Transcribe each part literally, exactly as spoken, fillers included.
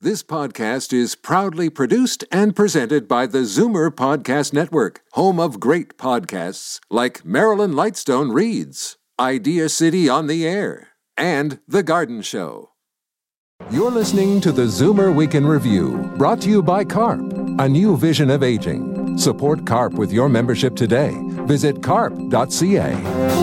This podcast is proudly produced and presented by the Zoomer Podcast Network, home of great podcasts like Marilyn Lightstone Reads, Idea City on the Air, and The Garden Show. You're listening to the Zoomer Week in Review, brought to you by CARP, a new vision of aging. Support CARP with your membership today. Visit carp dot c a.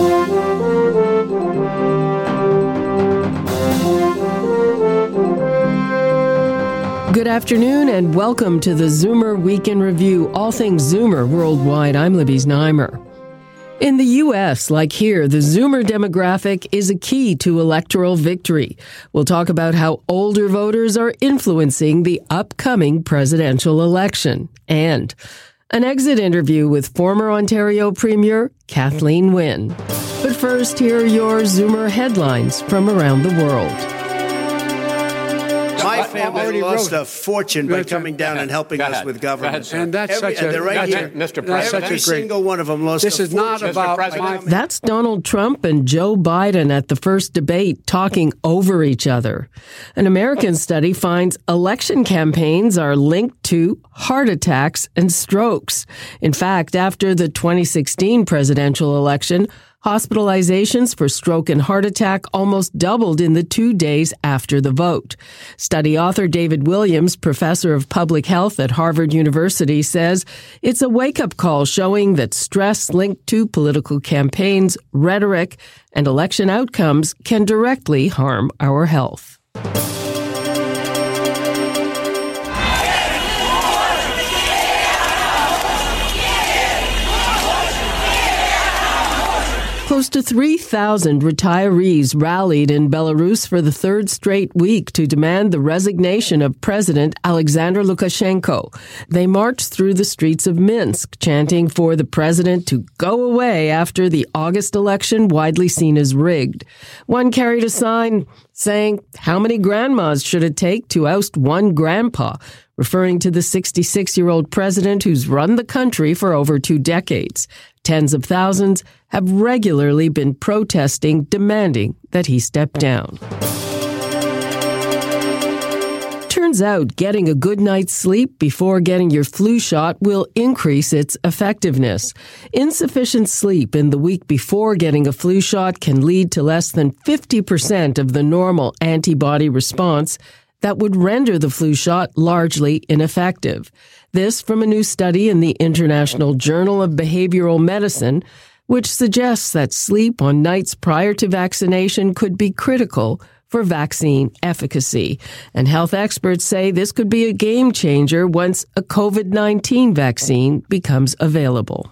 Good afternoon and welcome to the Zoomer Week in Review, all things Zoomer worldwide. I'm Libby Znaimer. In the U S, like here, the Zoomer demographic is a key to electoral victory. We'll talk about how older voters are influencing the upcoming presidential election. And an exit interview with former Ontario Premier Kathleen Wynne. But first, here are your Zoomer headlines from around the world. My family lost a fortune by coming down and helping us with government. And that's every, such a, right that's here, Mister President. Every single one of them lost this a is not fortune. about my... That's Donald Trump and Joe Biden at the first debate talking over each other. An American study finds election campaigns are linked to heart attacks and strokes. In fact, after the twenty sixteen presidential election, hospitalizations for stroke and heart attack almost doubled in the two days after the vote. Study author David Williams, professor of public health at Harvard University, says it's a wake-up call showing that stress linked to political campaigns, rhetoric, and election outcomes can directly harm our health. Close to three thousand retirees rallied in Belarus for the third straight week to demand the resignation of President Alexander Lukashenko. They marched through the streets of Minsk, chanting for the president to go away after the August election widely seen as rigged. One carried a sign saying, "How many grandmas should it take to oust one grandpa?" referring to the sixty-six-year-old president who's run the country for over two decades. Tens of thousands have regularly been protesting, demanding that he step down. Turns out getting a good night's sleep before getting your flu shot will increase its effectiveness. Insufficient sleep in the week before getting a flu shot can lead to less than fifty percent of the normal antibody response that would render the flu shot largely ineffective. This from a new study in the International Journal of Behavioral Medicine, which suggests that sleep on nights prior to vaccination could be critical for vaccine efficacy. And health experts say this could be a game changer once a covid nineteen vaccine becomes available.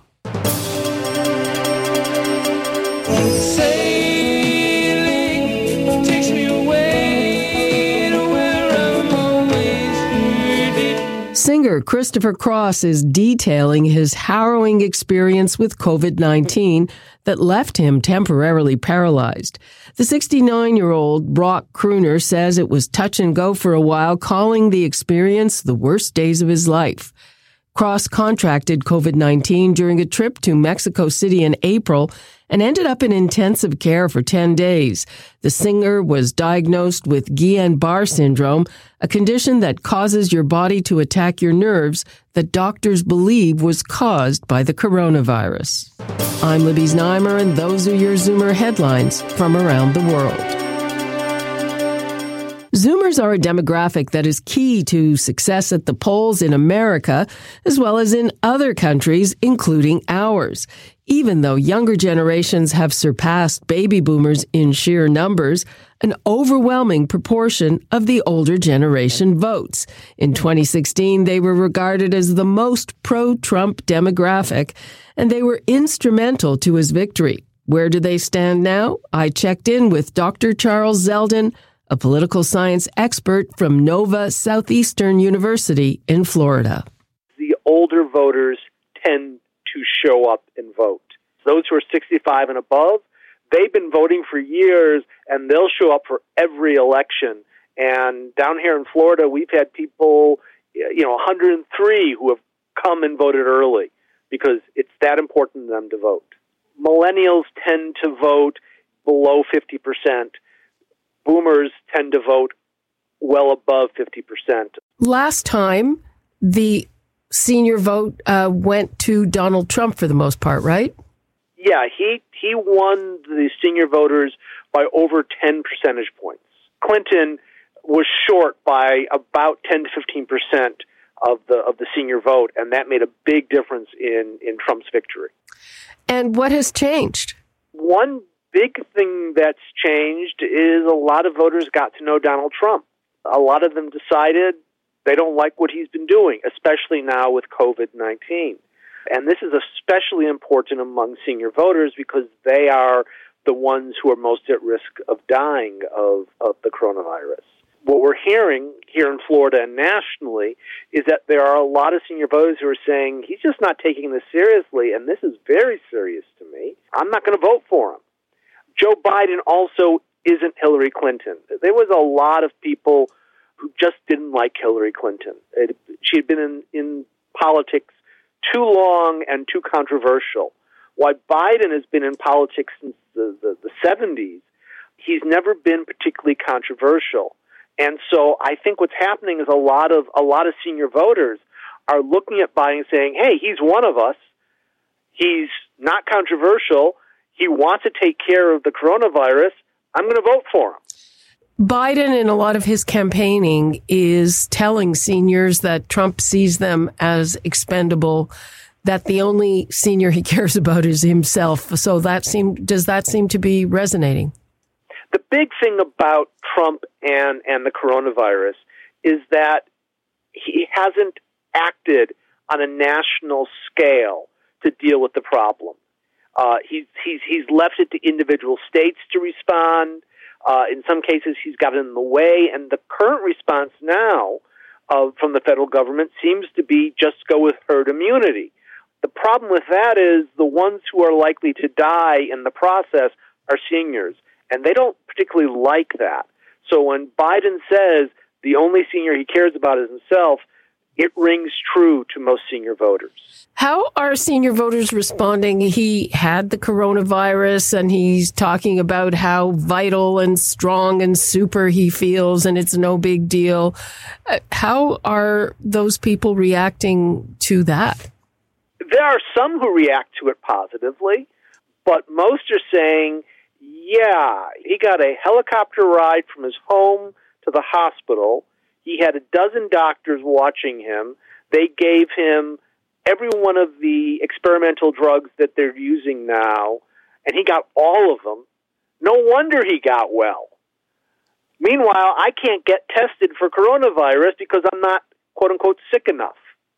Singer Christopher Cross is detailing his harrowing experience with covid nineteen that left him temporarily paralyzed. The sixty-nine-year-old rock crooner says it was touch and go for a while, calling the experience the worst days of his life. Cross contracted covid nineteen during a trip to Mexico City in April and ended up in intensive care for ten days. The singer was diagnosed with Guillain-Barré syndrome, a condition that causes your body to attack your nerves that doctors believe was caused by the coronavirus. I'm Libby Znaimer, and those are your Zoomer headlines from around the world. Zoomers are a demographic that is key to success at the polls in America, as well as in other countries, including ours. Even though younger generations have surpassed baby boomers in sheer numbers, an overwhelming proportion of the older generation votes. In twenty sixteen, they were regarded as the most pro-Trump demographic, and they were instrumental to his victory. Where do they stand now? I checked in with Doctor Charles Zeldin, a political science expert from Nova Southeastern University in Florida. The older voters tend to show up and vote. Those who are sixty-five and above, they've been voting for years, and they'll show up for every election. And down here in Florida, we've had people, you know, one hundred three who have come and voted early because it's that important to them to vote. Millennials tend to vote below fifty percent. Boomers tend to vote well above fifty percent. Last time, the senior vote uh, went to Donald Trump for the most part, right? Yeah, he, he won the senior voters by over ten percentage points. Clinton was short by about ten to fifteen percent of the of the senior vote, and that made a big difference in, in Trump's victory. And what has changed? One big thing that's changed is a lot of voters got to know Donald Trump. A lot of them decided they don't like what he's been doing, especially now with covid nineteen. And this is especially important among senior voters because they are the ones who are most at risk of dying of, of the coronavirus. What we're hearing here in Florida and nationally is that there are a lot of senior voters who are saying, he's just not taking this seriously, and this is very serious to me. I'm not going to vote for him. Joe Biden also isn't Hillary Clinton. There was a lot of people who just didn't like Hillary Clinton. It, she had been in, in politics too long and too controversial. While Biden has been in politics since the, the, the seventies, he's never been particularly controversial. And so I think what's happening is a lot of a lot of senior voters are looking at Biden and saying, hey, he's one of us. He's not controversial. He wants to take care of the coronavirus. I'm going to vote for him. Biden, in a lot of his campaigning, is telling seniors that Trump sees them as expendable, that the only senior he cares about is himself. So that seem, does that seem to be resonating? The big thing about Trump and, and the coronavirus is that he hasn't acted on a national scale to deal with the problem. Uh, he's, he's, he's left it to individual states to respond. Uh, in some cases, he's gotten in the way, and the current response now uh, from the federal government seems to be just go with herd immunity. The problem with that is the ones who are likely to die in the process are seniors, and they don't particularly like that. So when Biden says the only senior he cares about is himself, it rings true to most senior voters. How are senior voters responding? He had the coronavirus and he's talking about how vital and strong and super he feels and it's no big deal. How are those people reacting to that? There are some who react to it positively, but most are saying, yeah, he got a helicopter ride from his home to the hospital. He had a dozen doctors watching him. They gave him every one of the experimental drugs that they're using now, and he got all of them. No wonder he got well. Meanwhile, I can't get tested for coronavirus because I'm not, quote-unquote, sick enough.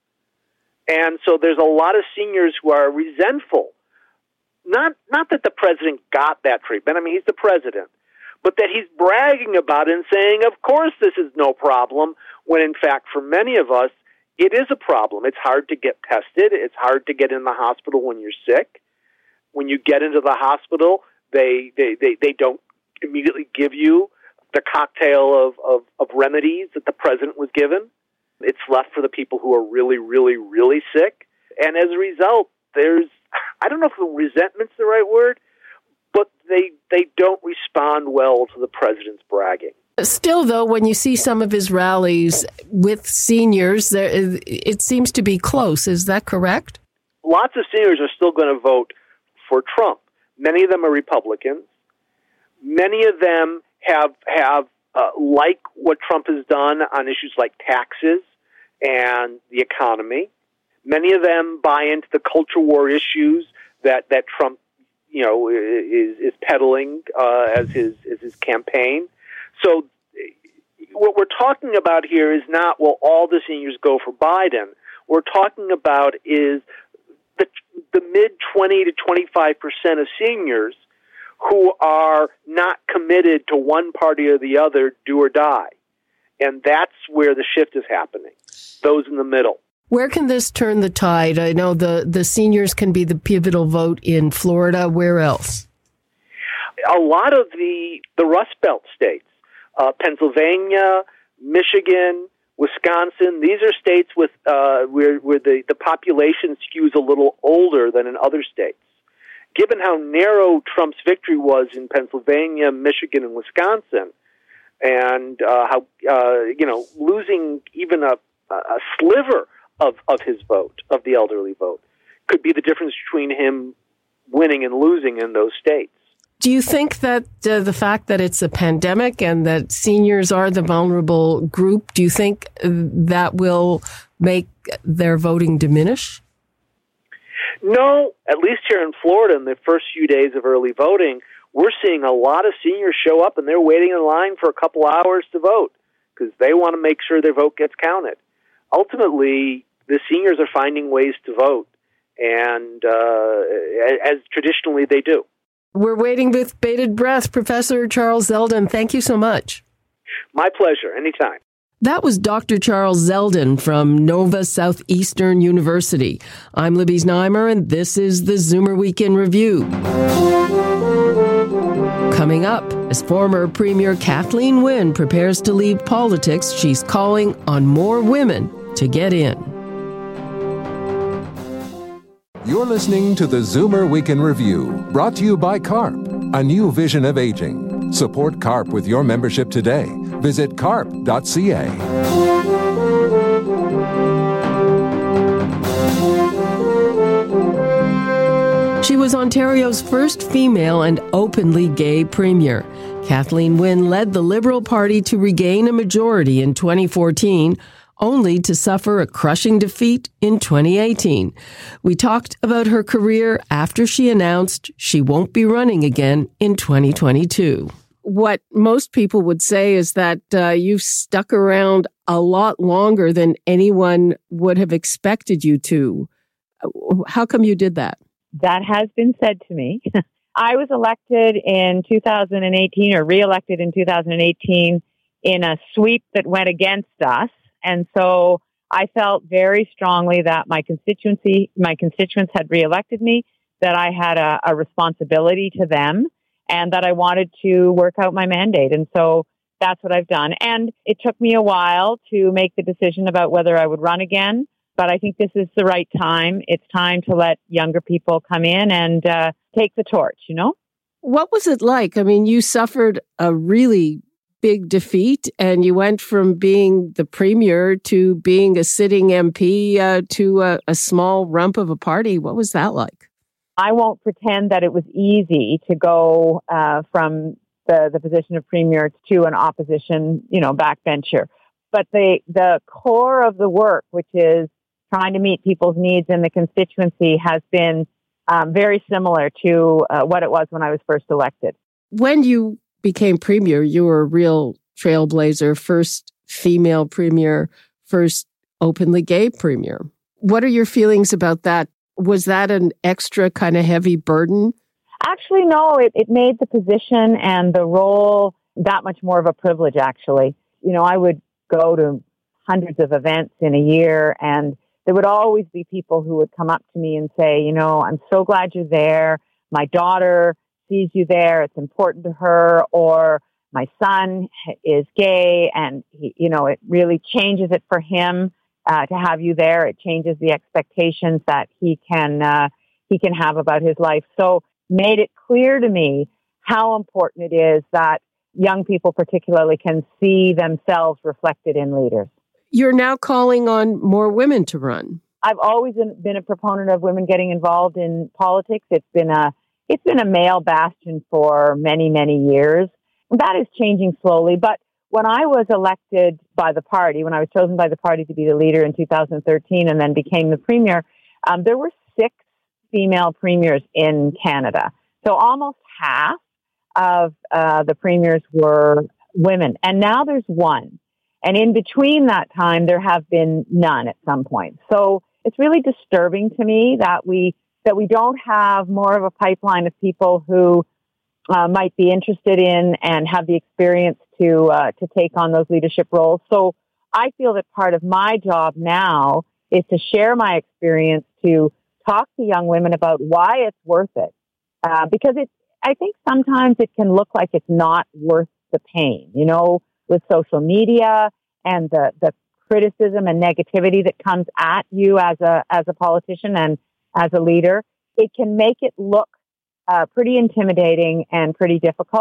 And so there's a lot of seniors who are resentful. Not, not that the president got that treatment. I mean, he's the president. But that he's bragging about it and saying, of course this is no problem, when in fact for many of us, it is a problem. It's hard to get tested. It's hard to get in the hospital when you're sick. When you get into the hospital, they they, they, they don't immediately give you the cocktail of, of, of remedies that the president was given. It's left for the people who are really, really, really sick. And as a result, there's, I don't know if resentment's the right word, but they they don't respond well to the president's bragging. Still, though, when you see some of his rallies with seniors, there, it seems to be close. Is that correct? Lots of seniors are still going to vote for Trump. Many of them are Republicans. Many of them have, have uh, like what Trump has done on issues like taxes and the economy. Many of them buy into the culture war issues that, that Trump you know, is, is peddling uh, as his as his campaign. So what we're talking about here is not, well, all the seniors go for Biden. What we're talking about is the, the mid twenty to twenty-five percent of seniors who are not committed to one party or the other, do or die. And that's where the shift is happening, those in the middle. Where can this turn the tide? I know the, the seniors can be the pivotal vote in Florida. Where else? A lot of the, the Rust Belt states, uh, Pennsylvania, Michigan, Wisconsin, these are states with uh, where, where the, the population skews a little older than in other states. Given how narrow Trump's victory was in Pennsylvania, Michigan, and Wisconsin, and uh, how uh, you know losing even a, a sliver of, of his vote, of the elderly vote, could be the difference between him winning and losing in those states. Do you think that uh, the fact that it's a pandemic and that seniors are the vulnerable group, do you think that will make their voting diminish? No, at least here in Florida, in the first few days of early voting, we're seeing a lot of seniors show up and they're waiting in line for a couple hours to vote because they want to make sure their vote gets counted. Ultimately, the seniors are finding ways to vote, and uh, as traditionally they do. We're waiting with bated breath. Professor Charles Zeldin, thank you so much. My pleasure. Anytime. That was Doctor Charles Zeldin from Nova Southeastern University. I'm Libby Znaimer, and this is the Zoomer Weekend Review. Coming up, as former Premier Kathleen Wynne prepares to leave politics, she's calling on more women to get in. You're listening to the Zoomer Weekend Review, brought to you by CARP, a new vision of aging. Support CARP with your membership today. Visit carp dot c a. She was Ontario's first female and openly gay premier. Kathleen Wynne led the Liberal Party to regain a majority in twenty fourteen, only to suffer a crushing defeat in twenty eighteen. We talked about her career after she announced she won't be running again in twenty twenty-two. What most people would say is that uh, you've stuck around a lot longer than anyone would have expected you to. How come you did that? That has been said to me. I was elected in two thousand eighteen or reelected in two thousand eighteen in a sweep that went against us. And so I felt very strongly that my constituency, my constituents had reelected me, that I had a, a responsibility to them, and that I wanted to work out my mandate. And so that's what I've done. And it took me a while to make the decision about whether I would run again. But I think this is the right time. It's time to let younger people come in and uh, take the torch, you know? What was it like? I mean, you suffered a really big defeat and you went from being the premier to being a sitting M P uh, to a, a small rump of a party. What was that like? I won't pretend that it was easy to go uh, from the, the position of premier to an opposition, you know, backbencher. But the the core of the work, which is trying to meet people's needs in the constituency, has been um, very similar to uh, what it was when I was first elected. When you became premier, you were a real trailblazer, first female premier, first openly gay premier. What are your feelings about that? Was that an extra kind of heavy burden? Actually, no, it, it made the position and the role that much more of a privilege, actually. You know, I would go to hundreds of events in a year, and there would always be people who would come up to me and say, you know, I'm so glad you're there. My daughter sees you there. It's important to her. Or my son is gay, and, he, you know, it really changes it for him uh, to have you there. It changes the expectations that he can uh, he can have about his life. So made it clear to me how important it is that young people particularly can see themselves reflected in leaders. You're now calling on more women to run. I've always been a proponent of women getting involved in politics. It's been a it's been a male bastion for many, many years. That is changing slowly. But when I was elected by the party, when I was chosen by the party to be the leader in two thousand thirteen and then became the premier, um, there were six female premiers in Canada. So almost half of uh, the premiers were women. And now there's one. And in between that time, there have been none at some point. So it's really disturbing to me that we that we don't have more of a pipeline of people who uh, might be interested in and have the experience to uh, to take on those leadership roles. So I feel that part of my job now is to share my experience, to talk to young women about why it's worth it. Uh, because it, I think sometimes it can look like it's not worth the pain, you know, with social media and the, the criticism and negativity that comes at you as a as a politician and as a leader. It can make it look uh, pretty intimidating and pretty difficult.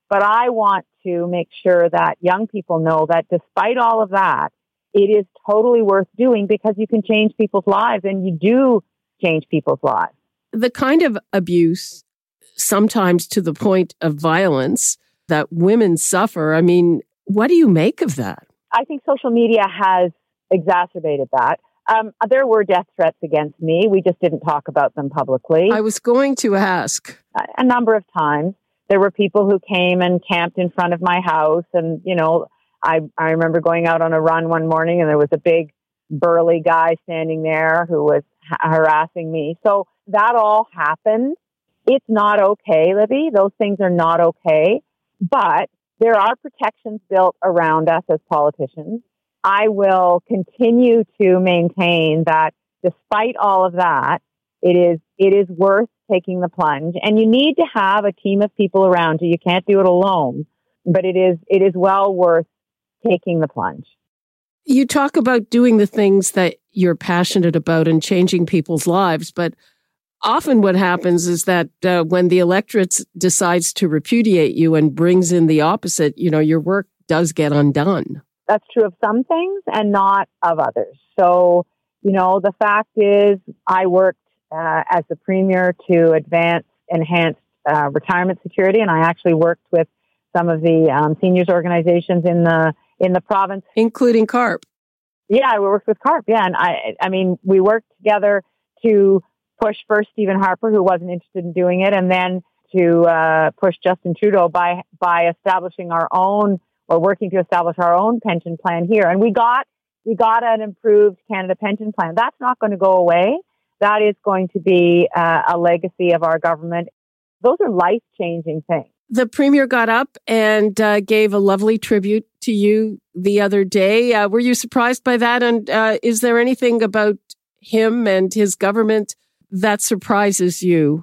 But I want to make sure that young people know that despite all of that, it is totally worth doing because you can change people's lives, and you do change people's lives. The kind of abuse, sometimes to the point of violence, that women suffer, I mean, what do you make of that? I think social media has exacerbated that. Um, there were death threats against me. We just didn't talk about them publicly. I was going to ask. A, a number of times. There were people who came and camped in front of my house. And, you know, I, I remember going out on a run one morning and there was a big burly guy standing there who was ha- harassing me. So that all happened. It's not okay, Libby. Those things are not okay. But there are protections built around us as politicians. I will continue to maintain that despite all of that, it is it is worth taking the plunge. And you need to have a team of people around you. You can't do it alone, but it is it is well worth taking the plunge. You talk about doing the things that you're passionate about and changing people's lives, but often what happens is that uh, when the electorate decides to repudiate you and brings in the opposite, you know, your work does get undone. That's true of some things and not of others. So, you know, the fact is I worked uh, as the premier to advance enhanced uh, retirement security, and I actually worked with some of the um, seniors organizations in the in the province, including CARP. Yeah, I worked with CARP. Yeah, and I, I mean, we worked together to push first Stephen Harper, who wasn't interested in doing it, and then to uh, push Justin Trudeau by by establishing our own or working to establish our own pension plan here. And we got we got an improved Canada pension plan. That's not going to go away. That is going to be uh, a legacy of our government. Those are life-changing things. The Premier got up and uh, gave a lovely tribute to you the other day. Uh, were you surprised by that? And uh, is there anything about him and his government that surprises you?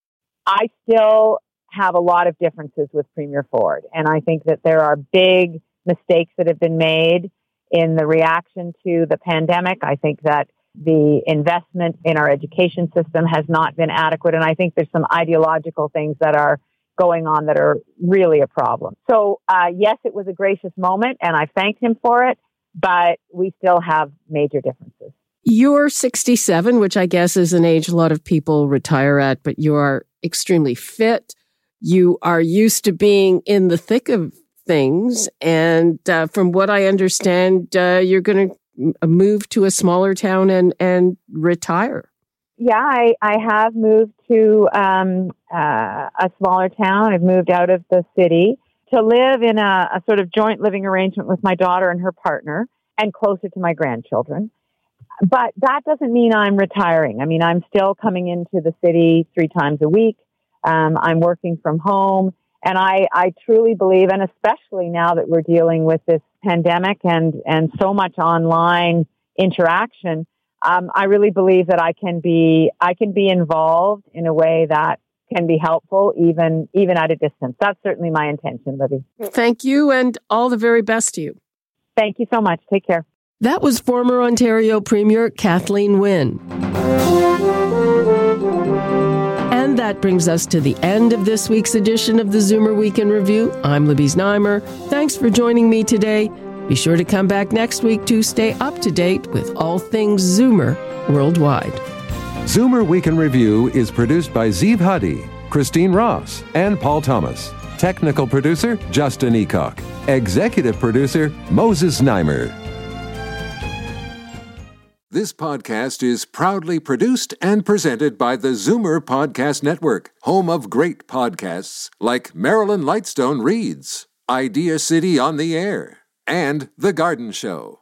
I still have a lot of differences with Premier Ford. And I think that there are big mistakes that have been made in the reaction to the pandemic. I think that the investment in our education system has not been adequate. And I think there's some ideological things that are going on that are really a problem. So, uh, yes, it was a gracious moment and I thanked him for it, but we still have major differences. You're sixty-seven, which I guess is an age a lot of people retire at, but you are extremely fit. You are used to being in the thick of things. And uh, from what I understand, uh, you're going to move to a smaller town and, and retire. Yeah, I, I have moved to um, uh, a smaller town. I've moved out of the city to live in a, a sort of joint living arrangement with my daughter and her partner and closer to my grandchildren. But that doesn't mean I'm retiring. I mean, I'm still coming into the city three times a week. Um, I'm working from home. And I, I truly believe, and especially now that we're dealing with this pandemic and, and so much online interaction, um, I really believe that I can be I can be involved in a way that can be helpful, even even at a distance. That's certainly my intention, Libby. Thank you, and all the very best to you. Thank you so much. Take care. That was former Ontario Premier Kathleen Wynne. And that brings us to the end of this week's edition of the Zoomer Week in Review. I'm Libby Znaimer. Thanks for joining me today. Be sure to come back next week to stay up to date with all things Zoomer worldwide. Zoomer Week in Review is produced by Zeev Huddy, Christine Ross, and Paul Thomas. Technical producer, Justin Eacock. Executive producer, Moses Znaimer. This podcast is proudly produced and presented by the Zoomer Podcast Network, home of great podcasts like Marilyn Lightstone Reads, Idea City on the Air, and The Garden Show.